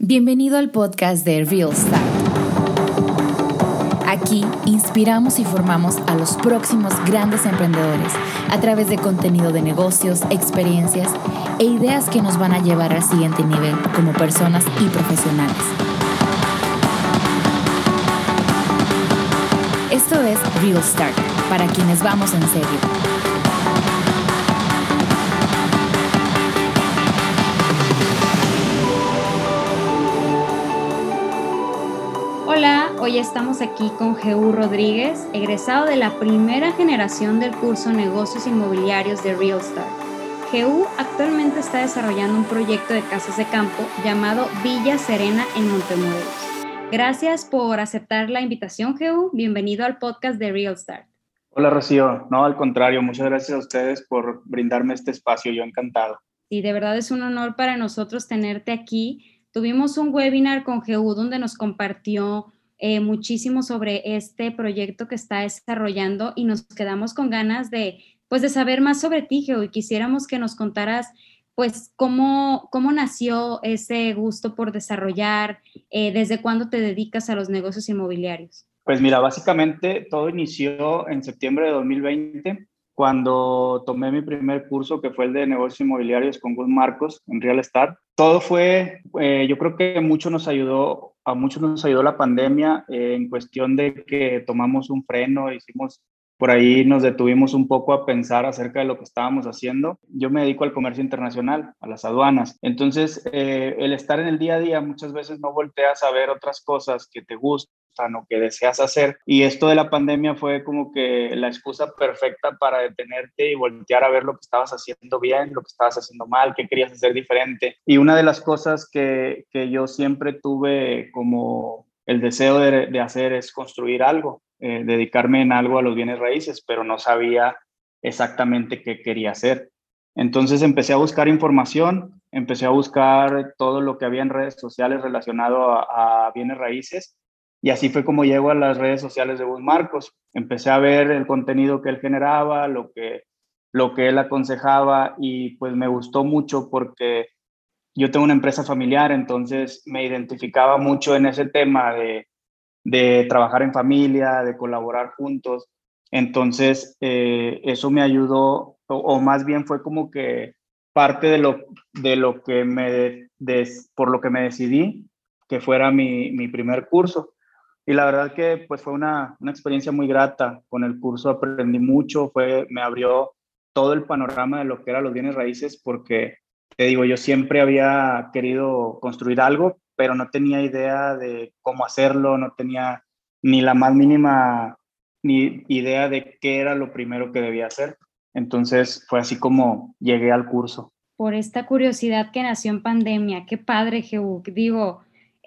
Bienvenido al podcast de Real Start. Aquí inspiramos y formamos a los próximos grandes emprendedores a través de contenido de negocios, experiencias e ideas que nos van a llevar al siguiente nivel como personas y profesionales. Esto es Real Start, para quienes vamos en serio. Hola, hoy estamos aquí con GU Rodríguez, egresado de la primera generación del curso Negocios Inmobiliarios de Real Start. GU actualmente está desarrollando un proyecto de casas de campo llamado Villa Serena en Montemorelos. Gracias por aceptar la invitación, GU. Bienvenido al podcast de Real Start. Hola, Rocío. No, al contrario, muchas gracias a ustedes por brindarme este espacio. Yo encantado. Sí, de verdad es un honor para nosotros tenerte aquí. Tuvimos un webinar con GU donde nos compartió muchísimo sobre este proyecto que está desarrollando y nos quedamos con ganas de saber más sobre ti, GU, y quisiéramos que nos contaras pues cómo nació ese gusto por desarrollar, desde cuándo te dedicas a los negocios inmobiliarios. Pues mira, básicamente todo inició en septiembre de 2020, cuando tomé mi primer curso, que fue el de negocios inmobiliarios con Gus Marcos en Real Start. Todo fue, yo creo que a muchos nos ayudó la pandemia, en cuestión de que tomamos un freno, por ahí nos detuvimos un poco a pensar acerca de lo que estábamos haciendo. Yo me dedico al comercio internacional, a las aduanas. Entonces, el estar en el día a día, muchas veces no volteas a ver otras cosas que te gustan o que deseas hacer. Y esto de la pandemia fue como que la excusa perfecta para detenerte y voltear a ver lo que estabas haciendo bien, lo que estabas haciendo mal, qué querías hacer diferente. Y una de las cosas que yo siempre tuve como el deseo de hacer es construir algo, dedicarme en algo a los bienes raíces, pero no sabía exactamente qué quería hacer. Entonces empecé a buscar información, empecé a buscar todo lo que había en redes sociales relacionado a bienes raíces. Y así fue como llego a las redes sociales de Gus Marcos. Empecé a ver el contenido que él generaba, lo que él aconsejaba, y pues me gustó mucho porque yo tengo una empresa familiar, entonces me identificaba mucho en ese tema de trabajar en familia, de colaborar juntos. Entonces, eso me ayudó, o más bien fue como que parte de lo que por lo que me decidí que fuera mi primer curso. Y la verdad que pues fue una experiencia muy grata. Con el curso aprendí mucho, me abrió todo el panorama de lo que eran los bienes raíces, porque te digo, yo siempre había querido construir algo, pero no tenía idea de cómo hacerlo, no tenía ni la más mínima ni idea de qué era lo primero que debía hacer. Entonces fue así como llegué al curso. Por esta curiosidad que nació en pandemia, qué padre, GU. Digo,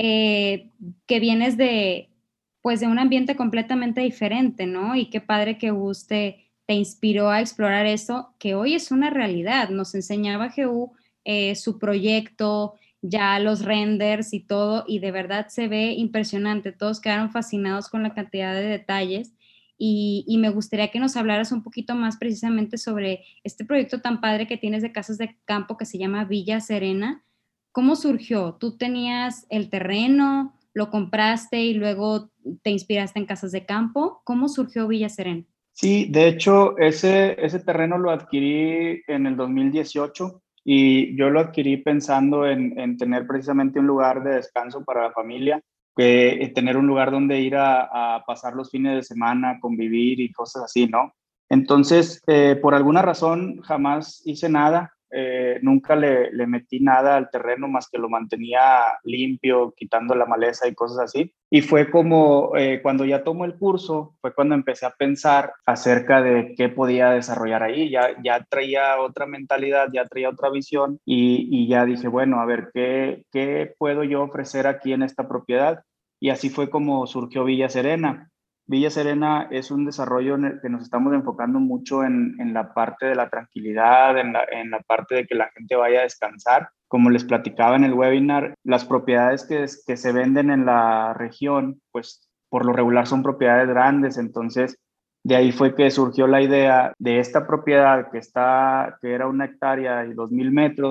que vienes de un ambiente completamente diferente, ¿no? Y qué padre que Gus te inspiró a explorar eso, que hoy es una realidad. Nos enseñaba GU su proyecto, ya los renders y todo, y de verdad se ve impresionante. Todos quedaron fascinados con la cantidad de detalles. Y me gustaría que nos hablaras un poquito más precisamente sobre este proyecto tan padre que tienes de casas de campo que se llama Villa Serena. ¿Cómo surgió? ¿Tú tenías el terreno, lo compraste y luego te inspiraste en casas de campo? ¿Cómo surgió Villa Serena? Sí, de hecho, ese terreno lo adquirí en el 2018, y yo lo adquirí pensando en tener precisamente un lugar de descanso para la familia, que tener un lugar donde ir a pasar los fines de semana, convivir y cosas así, ¿no? Entonces, por alguna razón, jamás hice nada. Nunca le metí nada al terreno más que lo mantenía limpio, quitando la maleza y cosas así. Y fue como cuando ya tomó el curso, fue cuando empecé a pensar acerca de qué podía desarrollar ahí. Ya traía otra mentalidad, ya traía otra visión, y ya dije, bueno, a ver, ¿qué puedo yo ofrecer aquí en esta propiedad? Y así fue como surgió Villa Serena. Villa Serena es un desarrollo en el que nos estamos enfocando mucho en la parte de la tranquilidad, en la parte de que la gente vaya a descansar. Como les platicaba en el webinar, las propiedades que se venden en la región, pues por lo regular son propiedades grandes. Entonces, de ahí fue que surgió la idea de esta propiedad que era 1 hectárea y 2,000 metros,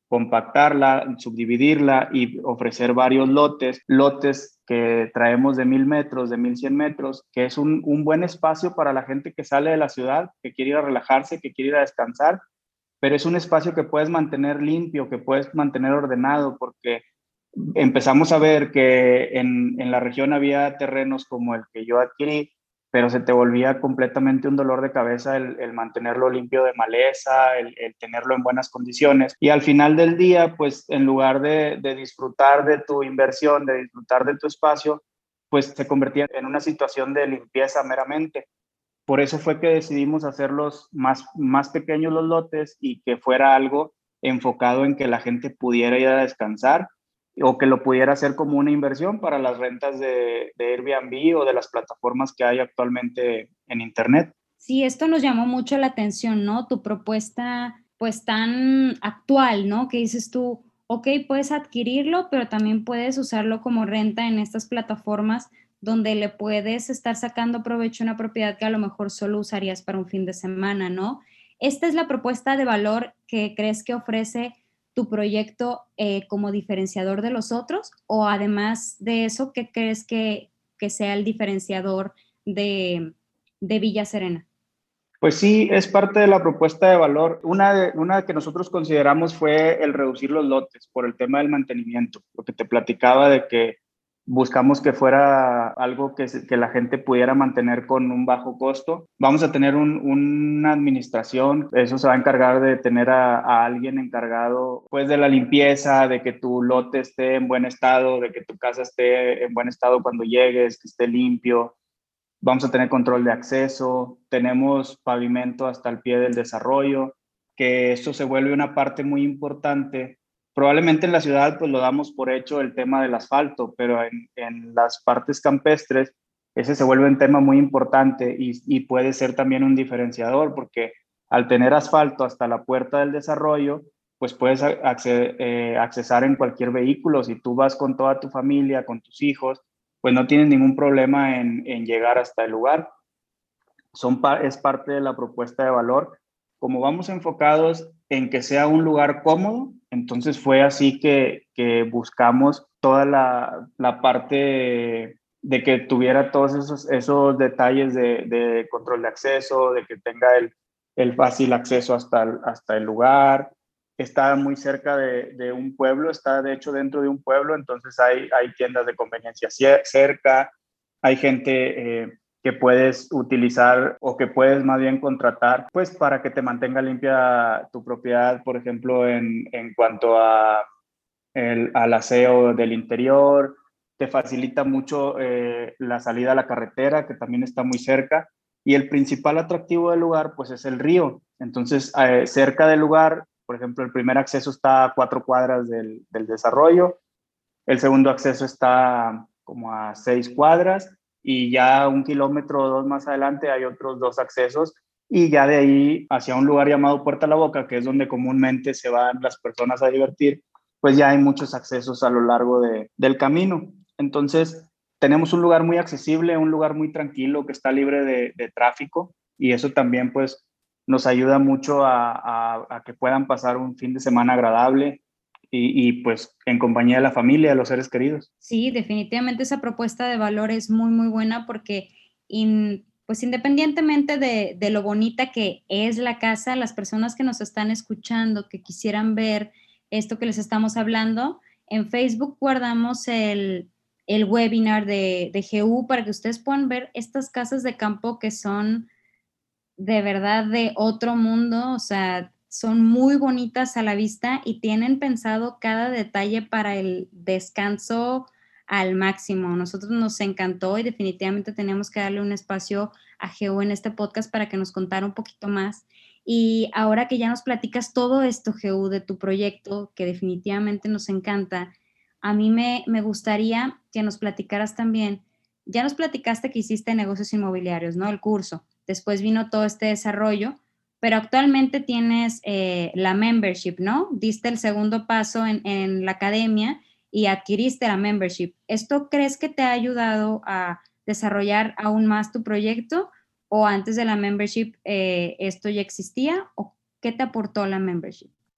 compactarla, subdividirla y ofrecer varios lotes que traemos de 1,000 metros, de 1,100 metros, que es un buen espacio para la gente que sale de la ciudad, que quiere ir a relajarse, que quiere ir a descansar, pero es un espacio que puedes mantener limpio, que puedes mantener ordenado, porque empezamos a ver que en la región había terrenos como el que yo adquirí, pero se te volvía completamente un dolor de cabeza el mantenerlo limpio de maleza, el tenerlo en buenas condiciones. Y al final del día, pues en lugar de disfrutar de tu inversión, de disfrutar de tu espacio, pues se convertía en una situación de limpieza meramente. Por eso fue que decidimos hacerlos más pequeños los lotes y que fuera algo enfocado en que la gente pudiera ir a descansar o que lo pudiera hacer como una inversión para las rentas de Airbnb o de las plataformas que hay actualmente en Internet. Sí, esto nos llamó mucho la atención, ¿no? Tu propuesta, pues tan actual, ¿no? Que dices tú, ok, puedes adquirirlo, pero también puedes usarlo como renta en estas plataformas donde le puedes estar sacando provecho a una propiedad que a lo mejor solo usarías para un fin de semana, ¿no? ¿Esta es la propuesta de valor que crees que ofrece tu proyecto como diferenciador de los otros? O además de eso, ¿qué crees que sea el diferenciador de Villa Serena? Pues sí, es parte de la propuesta de valor. Una que nosotros consideramos fue el reducir los lotes por el tema del mantenimiento, lo que te platicaba de que buscamos que fuera algo que la gente pudiera mantener con un bajo costo. Vamos a tener una administración, eso se va a encargar de tener a alguien encargado pues de la limpieza, de que tu lote esté en buen estado, de que tu casa esté en buen estado cuando llegues, que esté limpio. Vamos a tener control de acceso, tenemos pavimento hasta el pie del desarrollo, que esto se vuelve una parte muy importante. Probablemente en la ciudad pues lo damos por hecho el tema del asfalto, pero en las partes campestres ese se vuelve un tema muy importante y puede ser también un diferenciador porque al tener asfalto hasta la puerta del desarrollo, pues puedes accesar en cualquier vehículo. Si tú vas con toda tu familia, con tus hijos, pues no tienes ningún problema en llegar hasta el lugar. Es parte de la propuesta de valor. Como vamos enfocados en que sea un lugar cómodo, entonces fue así que buscamos toda la parte de que tuviera todos esos detalles de control de acceso, de que tenga el fácil acceso hasta el lugar. Está muy cerca de un pueblo, está de hecho dentro de un pueblo, entonces hay tiendas de conveniencia cerca, hay gente que puedes utilizar o que puedes más bien contratar, pues para que te mantenga limpia tu propiedad, por ejemplo, en cuanto al aseo del interior, te facilita mucho la salida a la carretera, que también está muy cerca, y el principal atractivo del lugar, pues es el río. Entonces, cerca del lugar, por ejemplo, el primer acceso está a 4 cuadras del desarrollo, el segundo acceso está como a 6 cuadras, y ya 1 kilómetro o 2 más adelante hay otros 2 accesos, y ya de ahí hacia un lugar llamado Puerta a la Boca, que es donde comúnmente se van las personas a divertir, pues ya hay muchos accesos a lo largo del camino. Entonces, tenemos un lugar muy accesible, un lugar muy tranquilo que está libre de tráfico, y eso también pues nos ayuda mucho a que puedan pasar un fin de semana agradable pues en compañía de la familia, de los seres queridos. Sí, definitivamente esa propuesta de valor es muy, muy buena porque pues independientemente de lo bonita que es la casa, las personas que nos están escuchando, que quisieran ver esto que les estamos hablando, en Facebook guardamos el webinar de GU para que ustedes puedan ver estas casas de campo que son de verdad de otro mundo, o sea, son muy bonitas a la vista y tienen pensado cada detalle para el descanso al máximo. Nosotros nos encantó y definitivamente teníamos que darle un espacio a Geo en este podcast para que nos contara un poquito más. Y ahora que ya nos platicas todo esto, Geo, de tu proyecto, que definitivamente nos encanta, a mí me gustaría que nos platicaras también. Ya nos platicaste que hiciste negocios inmobiliarios, ¿no? El curso. Después vino todo este desarrollo, pero actualmente tienes la membership, ¿no? Diste el segundo paso en la academia y adquiriste la membership. ¿Esto crees que te ha ayudado a desarrollar aún más tu proyecto o antes de la membership esto ya existía o qué te aportó la membership?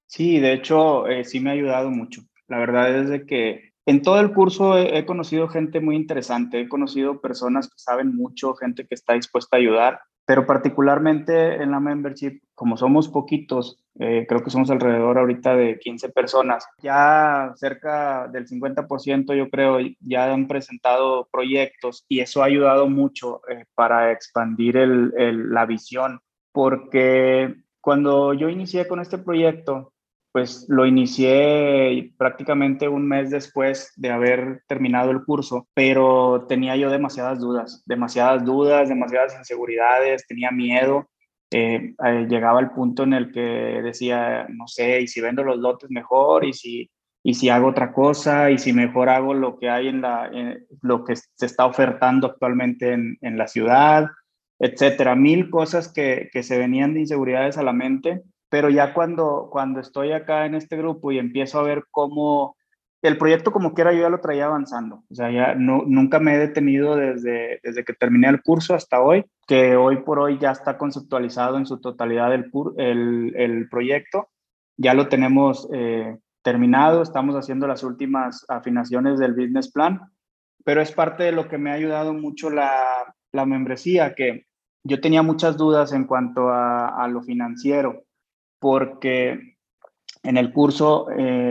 Sí, de hecho, sí me ha ayudado mucho. La verdad es de que en todo el curso he conocido gente muy interesante, he conocido personas que saben mucho, gente que está dispuesta a ayudar, pero particularmente en la membership, como somos poquitos, creo que somos alrededor ahorita de 15 personas, ya cerca del 50% yo creo ya han presentado proyectos y eso ha ayudado mucho para expandir la visión, porque cuando yo inicié con este proyecto, pues lo inicié prácticamente un mes después de haber terminado el curso, pero tenía yo demasiadas inseguridades, tenía miedo. Llegaba al punto en el que decía, no sé, y si vendo los lotes mejor, y si hago otra cosa, y si mejor hago lo que hay lo que se está ofertando actualmente en la ciudad, etcétera. Mil cosas que se venían de inseguridades a la mente, pero ya cuando estoy acá en este grupo y empiezo a ver cómo el proyecto como quiera yo ya lo traía avanzando, o sea, ya no, nunca me he detenido desde que terminé el curso hasta hoy, que hoy por hoy ya está conceptualizado en su totalidad el proyecto, ya lo tenemos terminado, estamos haciendo las últimas afinaciones del business plan, pero es parte de lo que me ha ayudado mucho la membresía, que yo tenía muchas dudas en cuanto a lo financiero, porque en el curso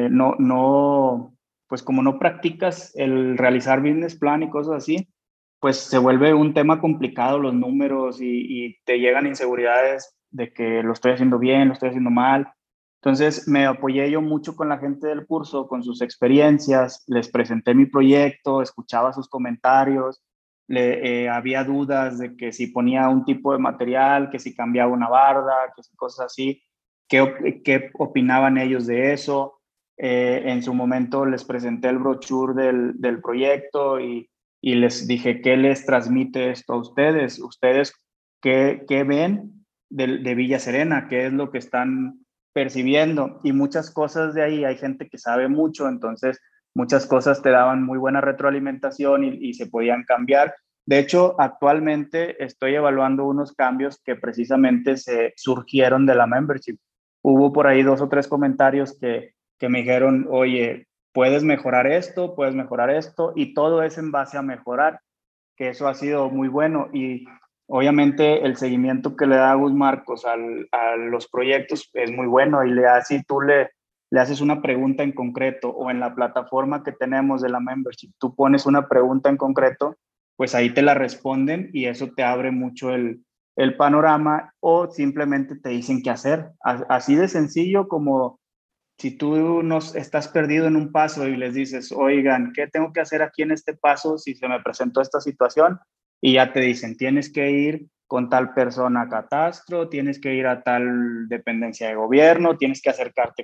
pues como no practicas el realizar business plan y cosas así, pues se vuelve un tema complicado los números y te llegan inseguridades de que lo estoy haciendo bien, lo estoy haciendo mal. Entonces me apoyé yo mucho con la gente del curso, con sus experiencias, les presenté mi proyecto, escuchaba sus comentarios, había dudas de que si ponía un tipo de material, que si cambiaba una barda, que si cosas así, qué opinaban ellos de eso. En su momento les presenté el brochure del proyecto y les dije, ¿qué les transmite esto a ustedes? ¿Ustedes qué ven de Villa Serena? ¿Qué es lo que están percibiendo? Y muchas cosas de ahí, hay gente que sabe mucho, entonces muchas cosas te daban muy buena retroalimentación y se podían cambiar. De hecho, actualmente estoy evaluando unos cambios que precisamente se surgieron de la membership. Hubo por ahí 2 o 3 comentarios que me dijeron, oye, puedes mejorar esto, y todo es en base a mejorar, que eso ha sido muy bueno. Y obviamente el seguimiento que le da Gus Marcos a los proyectos es muy bueno, y si tú le haces una pregunta en concreto, o en la plataforma que tenemos de la membership, tú pones una pregunta en concreto, pues ahí te la responden y eso te abre mucho el panorama, o simplemente te dicen qué hacer. Así de sencillo como si tú estás perdido en un paso y les dices, oigan, ¿qué tengo que hacer aquí en este paso si se me presentó esta situación? Y ya te dicen, tienes que ir con tal persona a catastro, tienes que ir a tal dependencia de gobierno, tienes que acercarte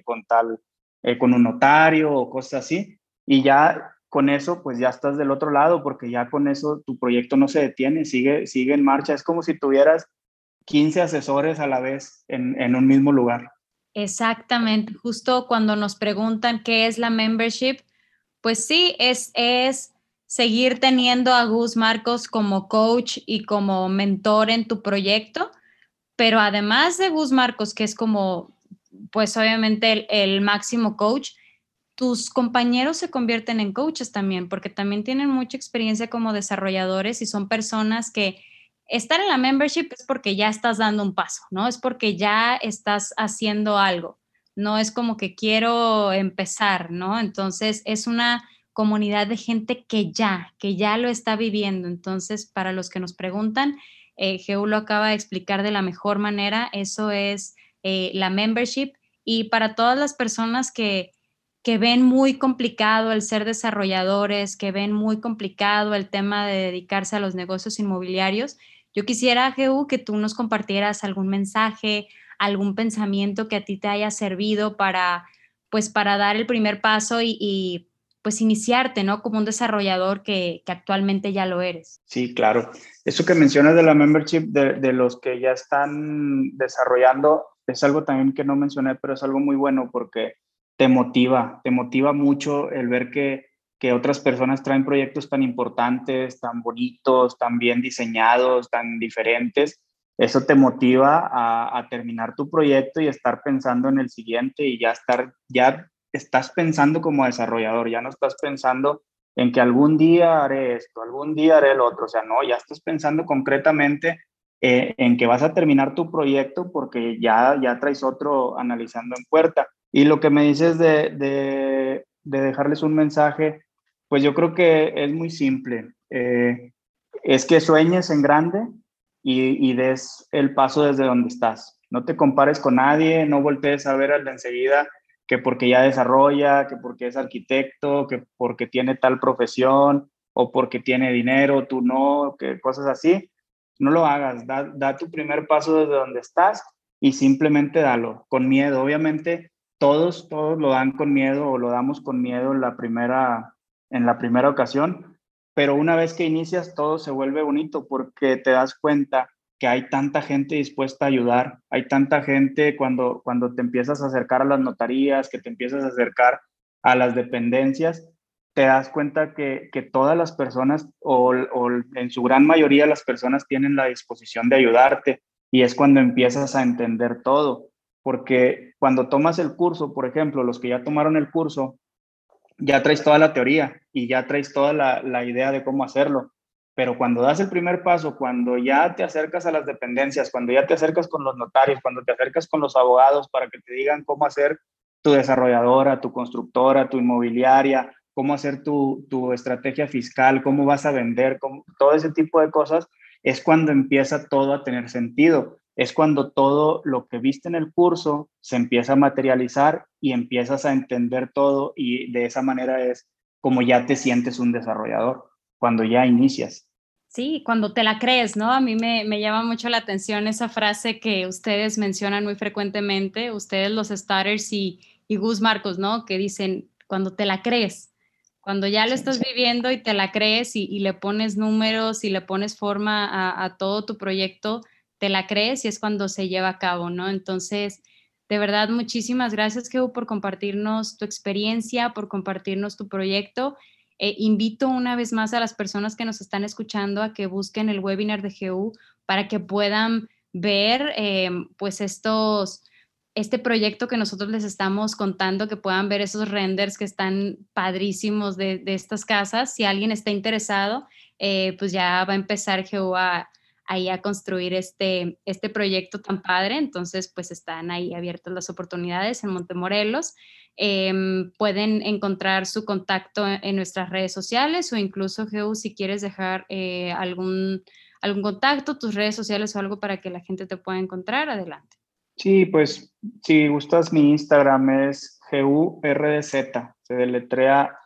con un notario o cosas así. Y ya con eso, pues ya estás del otro lado, porque ya con eso tu proyecto no se detiene, sigue en marcha. Es como si tuvieras 15 asesores a la vez en un mismo lugar. Exactamente, justo cuando nos preguntan qué es la membership, pues sí, es seguir teniendo a Gus Marcos como coach y como mentor en tu proyecto, pero además de Gus Marcos, que es como, pues obviamente el máximo coach, tus compañeros se convierten en coaches también, porque también tienen mucha experiencia como desarrolladores y son personas que estar en la membership es porque ya estás dando un paso, ¿no? Es porque ya estás haciendo algo. No es como que quiero empezar, ¿no? Entonces es una comunidad de gente que ya lo está viviendo. Entonces, para los que nos preguntan, Geu lo acaba de explicar de la mejor manera. Eso es la membership. Y para todas las personas que ven muy complicado el ser desarrolladores, que ven muy complicado el tema de dedicarse a los negocios inmobiliarios. Yo quisiera, Geu, que tú nos compartieras algún mensaje, algún pensamiento que a ti te haya servido pues, para dar el primer paso y pues iniciarte, ¿no? Como un desarrollador que actualmente ya lo eres. Sí, claro. Eso que mencionas de la membership de los que ya están desarrollando es algo también que no mencioné, pero es algo muy bueno porque te motiva mucho el ver que otras personas traen proyectos tan importantes, tan bonitos, tan bien diseñados, tan diferentes, eso te motiva a terminar tu proyecto y estar pensando en el siguiente y ya estás pensando como desarrollador, ya no estás pensando en que algún día haré esto, algún día haré lo otro, o sea, no, ya estás pensando concretamente en que vas a terminar tu proyecto porque ya traes otro analizando en puerta. Y lo que me dices de dejarles un mensaje, pues yo creo que es muy simple. Es que sueñes en grande y des el paso desde donde estás. No te compares con nadie, no voltees a ver al de enseguida que porque ya desarrolla, que porque es arquitecto, que porque tiene tal profesión o porque tiene dinero, tú no, que cosas así. No lo hagas, da tu primer paso desde donde estás y simplemente dalo, con miedo. Obviamente todos lo dan con miedo o lo damos con miedo en la primera ocasión, pero una vez que inicias todo se vuelve bonito porque te das cuenta que hay tanta gente dispuesta a ayudar, hay tanta gente cuando te empiezas a acercar a las notarías, que te empiezas a acercar a las dependencias, te das cuenta que todas las personas o en su gran mayoría las personas tienen la disposición de ayudarte y es cuando empiezas a entender todo, porque cuando tomas el curso, por ejemplo, los que ya tomaron el curso, ya traes toda la teoría y ya traes toda la idea de cómo hacerlo. Pero cuando das el primer paso, cuando ya te acercas a las dependencias, cuando ya te acercas con los notarios, cuando te acercas con los abogados para que te digan cómo hacer tu desarrolladora, tu constructora, tu inmobiliaria, cómo hacer tu estrategia fiscal, cómo vas a vender, todo ese tipo de cosas, es cuando empieza todo a tener sentido. Es cuando todo lo que viste en el curso se empieza a materializar y empiezas a entender todo y de esa manera es como ya te sientes un desarrollador, cuando ya inicias. Sí, cuando te la crees, ¿no? A mí me llama mucho la atención esa frase que ustedes mencionan muy frecuentemente, ustedes los starters y Gus Marcos, ¿no? Que dicen, cuando te la crees, cuando ya lo estás viviendo y te la crees y le pones números y le pones forma a todo tu proyecto, te la crees y es cuando se lleva a cabo, ¿no? Entonces, de verdad, muchísimas gracias, Geu, por compartirnos tu experiencia, por compartirnos tu proyecto. Invito una vez más a las personas que nos están escuchando a que busquen el webinar de GU para que puedan ver pues este proyecto que nosotros les estamos contando, que puedan ver esos renders que están padrísimos de estas casas. Si alguien está interesado, pues ya va a empezar GU ahí a construir este proyecto tan padre. Entonces, pues están ahí abiertas las oportunidades en Montemorelos. Pueden encontrar su contacto en nuestras redes sociales o incluso, Geu, si quieres dejar algún contacto, tus redes sociales o algo para que la gente te pueda encontrar, adelante. Sí, pues si gustas, mi Instagram es GURDZ, se deletrea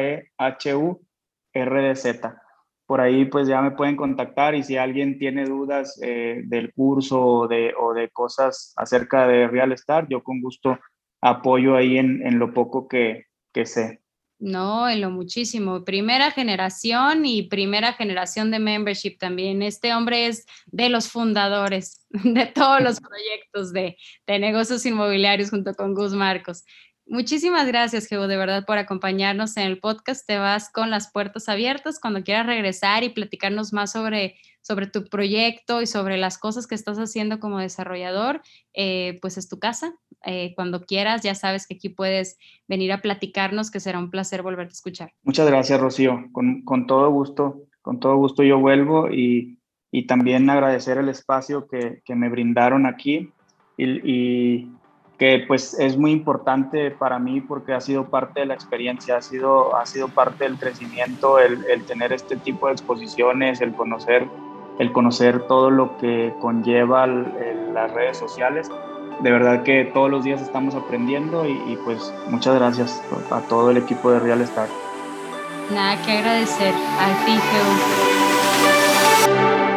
JEHURDZ. Por ahí pues ya me pueden contactar y si alguien tiene dudas del curso o de cosas acerca de Real Start, yo con gusto apoyo ahí en lo poco que sé. No, en lo muchísimo. Primera generación de membership también. Este hombre es de los fundadores de todos los proyectos de negocios inmobiliarios junto con Gus Marcos. Muchísimas gracias, Geu, de verdad, por acompañarnos en el podcast. Te vas con las puertas abiertas cuando quieras regresar y platicarnos más sobre tu proyecto y sobre las cosas que estás haciendo como desarrollador. Pues es tu casa. Cuando quieras, ya sabes que aquí puedes venir a platicarnos, que será un placer volverte a escuchar. Muchas gracias, Rocío. Con todo gusto yo vuelvo y también agradecer el espacio que me brindaron aquí y que pues es muy importante para mí porque ha sido parte de la experiencia, ha sido parte del crecimiento, el tener este tipo de exposiciones, el conocer todo lo que conlleva las redes sociales. De verdad que todos los días estamos aprendiendo y pues muchas gracias a todo el equipo de Real Start. Nada que agradecer. A ti, Geu.